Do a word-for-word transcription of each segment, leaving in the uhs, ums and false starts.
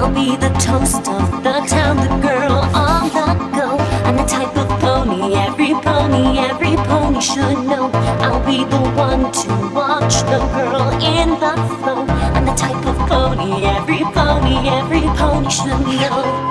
I'll be the toast of the town, the girl on the go. I'm the type of pony every pony, every pony should know. I'll be the one to watch the girl in the flow. I'm the type of pony every pony, every pony should know.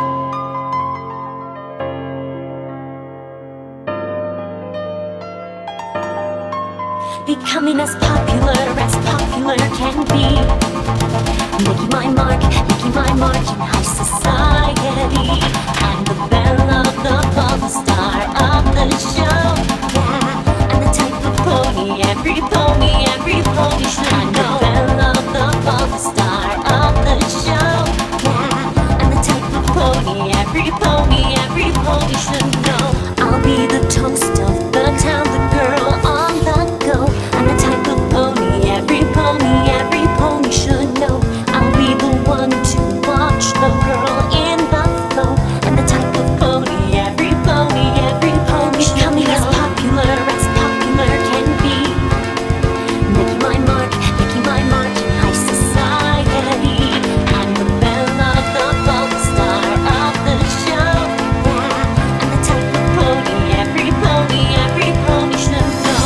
Becoming as popular as popular can be. Making my mark, making my mark in high society. I'm the belle of the ball, the star of the show. Yeah, I'm the type of pony every pony, every pony should know. I'm the belle of the ball, the star of the show. Yeah, I'm the type of pony every pony, every pony should know. I'll be the toast of the town, the girl on the go. I'm the type of pony every pony, every pony should know. I'll be the one to watch the girl in the flow. I'm the type of pony every pony, every pony should know. Becoming as popular as popular can be. Making my mark, making my mark in high society. I'm the belle of the ball, the star of the show. Yeah, I'm the type of pony every pony, every pony should know.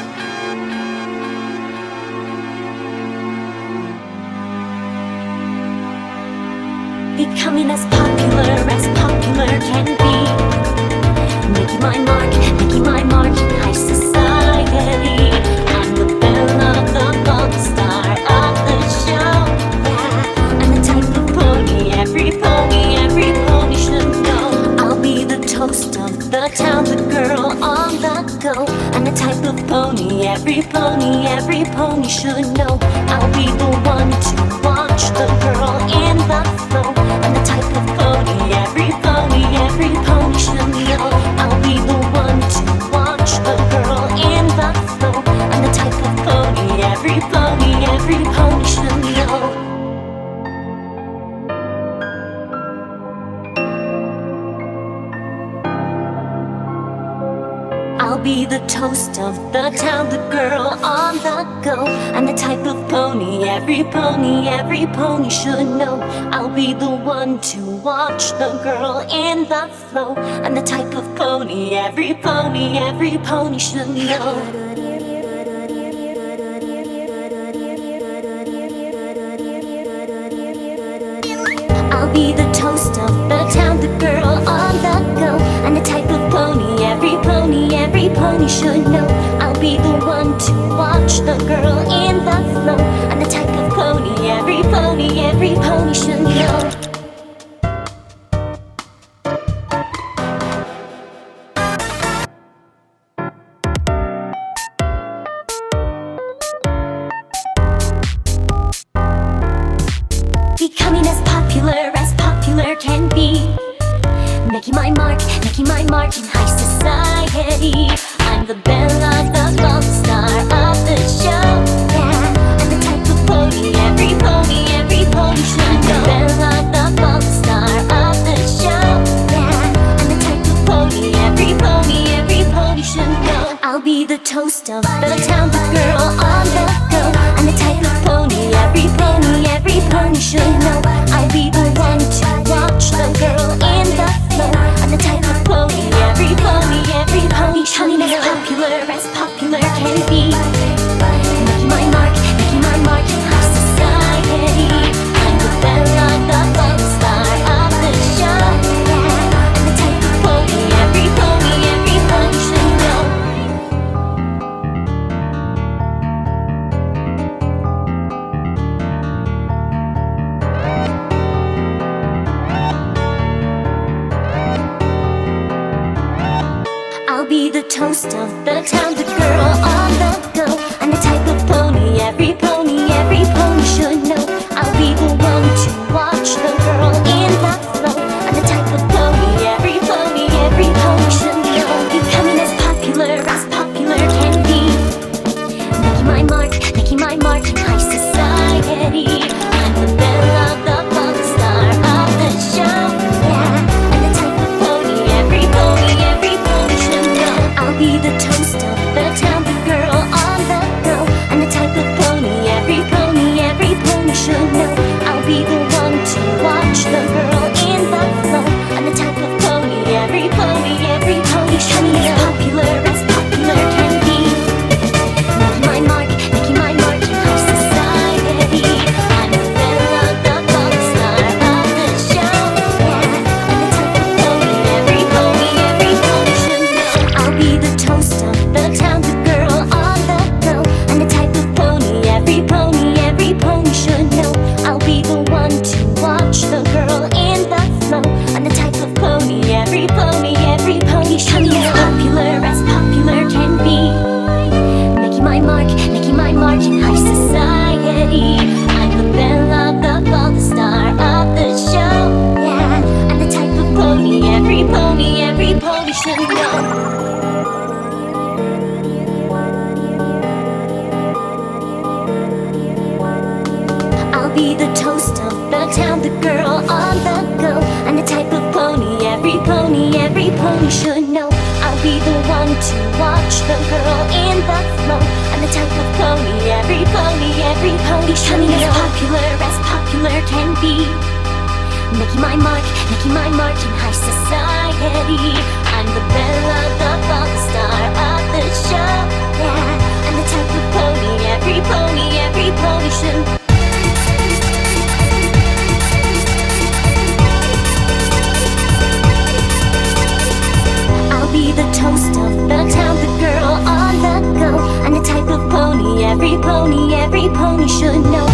Becoming as popular as popular can be. Making my mark, making my mark in high society. I'm the belle of the ball, the star of the show. Yeah, I'm the type of pony every pony, every pony should know. I'll be the toast of the town, the girl on the go. I'm the type of pony every pony, every pony should know. I'll be the one to watch the girl in the flow. I'm the type of pony every pony, every pony should know. I'll be the one to watch the girl in the flow. I'm the type of pony every pony, every pony should know. I'll be the toast of the town, the girl on the go. I'm the type of pony every pony, every pony should know. I'll be the one to watch the girl in the flow. I'm the type of pony every pony, every pony should know. I'll be the toast of the town, the girl on the go. I'm the type of pony every pony, every pony should know. I'll be the one to watch the girl in the flow. I'm the type of pony every pony, every pony should know. Becoming as popular as popular can be. Making my mark, making my mark in high society. I'm the belle of the ball, the star of the show. Yeah, I'm the type of pony every pony, every pony should know. I'm the belle of the ball, the star of the show. Yeah, I'm the type of pony every pony, every pony should know. I'll be the toast of the town, the girl on the go. I'm the type of pony every pony, every pony should know. I'll be the one to watch the girl in the flow. I'm the type of pony every pony, every pony should know. As popular as popular can be. Making my mark, making my mark in high society. I'm the belle of the ball, the star of the show. Yeah, I'm the type of pony every pony, every pony should know. I'll be the toast of the town, the girl on the go. I'm the type of pony every pony, every pony should know. I'll be the one to watch the girl in the flow. I'm the type of pony every pony, every pony should know. Becoming as popular as popular can be. Making my mark, making my mark in high society. I'm the belle of the ball, the star of the show. Yeah, I'm the type of pony every pony, every pony should know. I'll be the toast of the town, the girl on the go. I'm the type of pony every pony, every pony should know. I'll be the one to watch the one to watch the girl in the flow. I'm the type of pony, every pony, every pony should know. As popular as popular can be, making my mark, making my mark in high society. I'm the belle of the ball, the star of the show. Yeah, I'm the type of pony, every pony, every pony should. I'll be the toast of the town, the girl on the go. I'm the type of pony, every pony, every pony should know.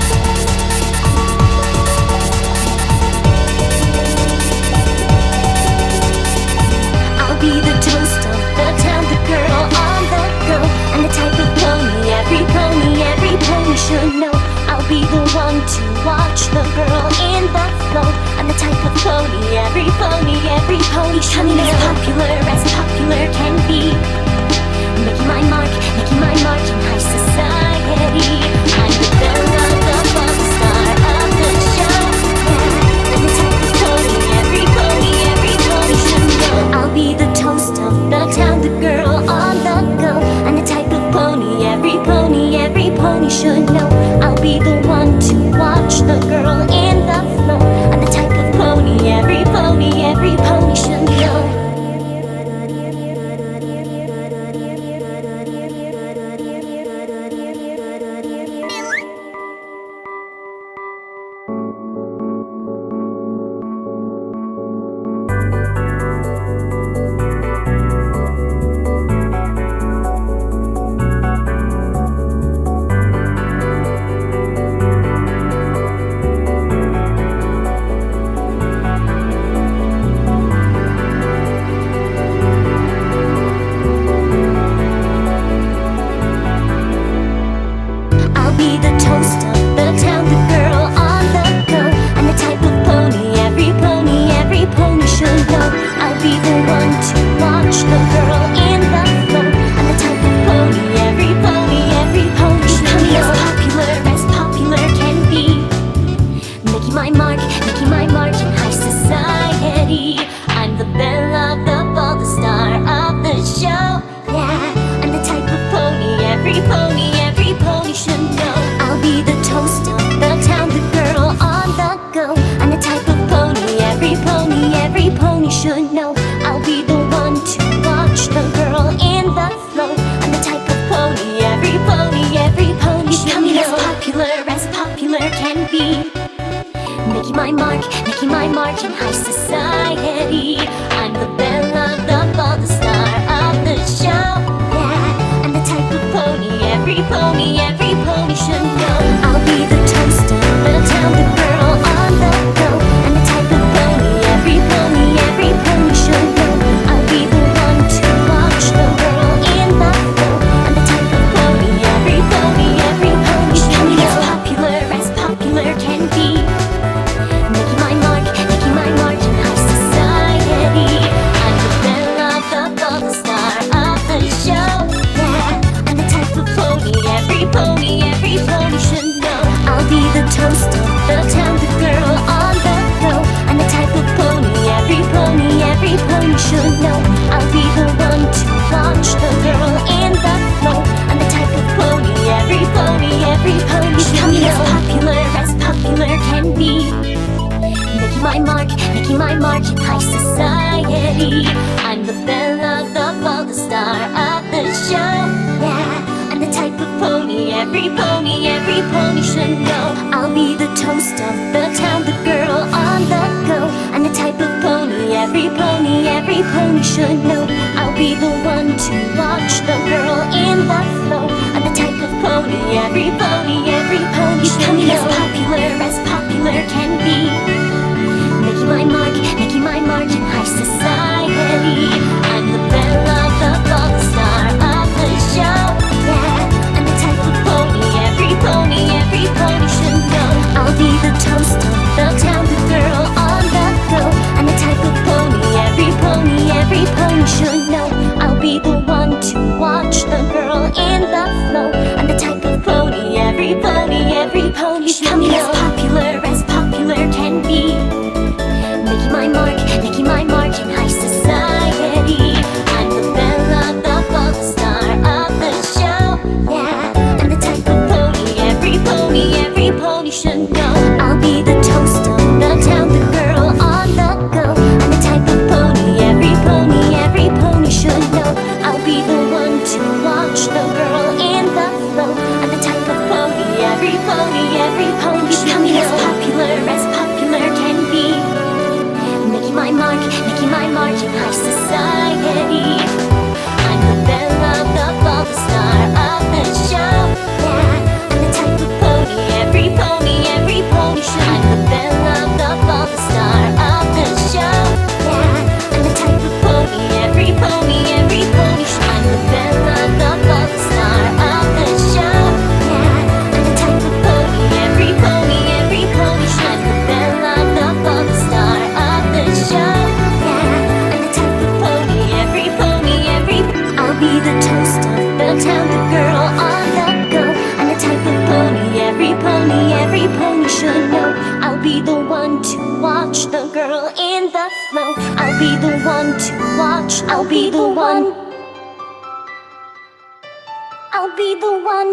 Be the toast of the town, the girl on the go. I'm the type of pony, every pony, every pony should know. I'll be the one to watch the girl in the flow. I'm the type of pony, every pony, every pony should know. As popular as popular can be, making my mark, making my mark in high society. I'm the belle of the ball, the star of the show. Yeah, I'm the type of pony, every pony, every pony should know. I'll be the toast of the town, the girl on the go. I'm the type of pony, every pony, every pony should know. I'll be the one to watch the girl in the flow. I'm the type of pony, every pony, every pony should know. Be the toast of the town, the girl on the go. I'm the type of pony, every pony, every pony should know. I'll be the one to watch the girl in the flow. I'm the type of pony, every pony, every pony should know. As popular as popular can be, making my mark, making my mark in high society. I'm the belle of the ball, the star of the show. Yeah, I'm the type of pony, every pony, every pony should know. I'll be the toast of the town, the girl on the go. I'm the type of pony, every pony, every pony should know. I'll be the one to watch the girl in the flow. I'm the type of pony, every pony, every pony should know. As popular as popular can be, making my mark, making my mark in high society. I'm the belle of the ball, the star of the show. Yeah, I'm the type of pony, every pony, every pony should know. I'll be the toast of the town, the girl on the go. I'm the type of pony, every pony, every pony should know. I'll be the one to watch the girl in the flow. I'm the type of pony, every pony, every pony should know. As popular as popular can be, making my mark, making my mark in high society. I'm the belle of the ball, the star of the show. Yeah, I'm the type of pony, every pony, every pony should know. I'll be the toast of the town, the girl on the go. I'm the type of pony, every pony, every pony should know. I'll be the one to watch the girl in the flow. I'm the type of pony, every pony, every pony should know. As popular as popular can be, making my mark, making my mark in high society. I'm the belle of the ball, the star of the show. Yeah, I'm the type of pony, every pony, every pony should know. I'll be the toast of the town, the girl on the go. I'm the type of pony, every pony, every pony should know. I'll be the one to watch the girl in the flow. I'm the type of pony, every pony, every pony should know. As popular as popular can be, making my mark, making my mark in high society. I'm the belle of the ball, the star of the show. Yeah, I'm the type of pony, every pony, every pony should know. I'll be the toast of the town, the girl on the go. I'm the type of pony, every pony, every pony should know. I'll be the one I'll be the one. I'll be the one.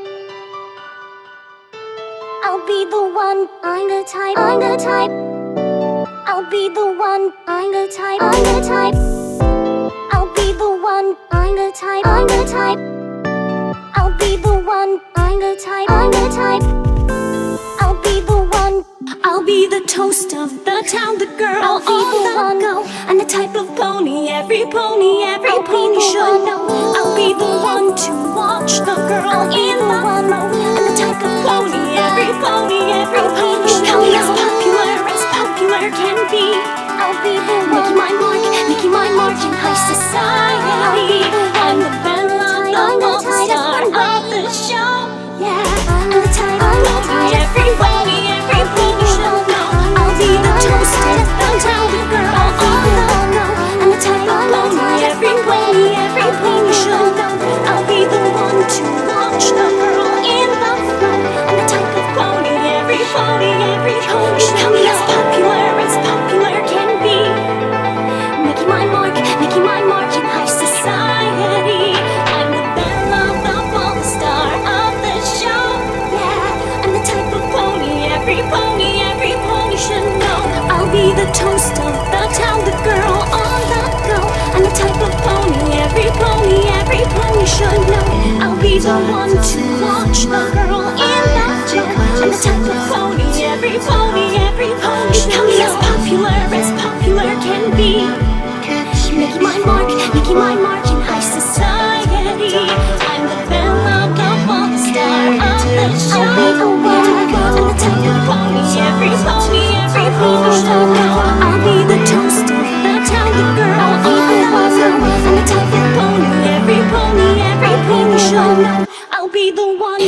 I'll be the one. I'm the type. I'm the type. I'll be the one. I'm the type. I'm the type. I'll be the one. I'm the type. I'm the type. I'll be the one. I'm the type. I'm the type. I'll be the one. I'll be the toast of the town, the girl I'll be on the, the one. Go. I'm the type of pony, every pony, every I'll pony should know. I'll be the one to watch the girl I'll in the one. I'm the type of pony, every pony, every I'll pony should know. As popular as popular can be. I'll be the one. Making my mark, making my mark in high society. I'm the belle of the star of the show. Yeah, I'm the type of pony, every pony, every pony should know. I'll be the toast of the town, the girl on the go. I'm the type of pony, every pony, every pony should know. I'll be the one to watch the girl in the flow. I'm the type of pony, every pony, every pony should know. As popular as popular can be. Making my mark, making my mark in high society. I'm the belle of the ball, star of the show. Yeah, I'm the type of pony, every pony, every pony should know. I'll be the toast of the town, the girl on the go. I'm the type of pony, every pony, every pony should know. I'll be the one to watch the girl in that flow. I'm the type of pony, every pony, every pony should know. As popular as popular can be. Making my mark, making my mark in high society. I'm the belle of the ball, the star of the show. I'll be the one. I'm the type of pony, every pony, every pony should know.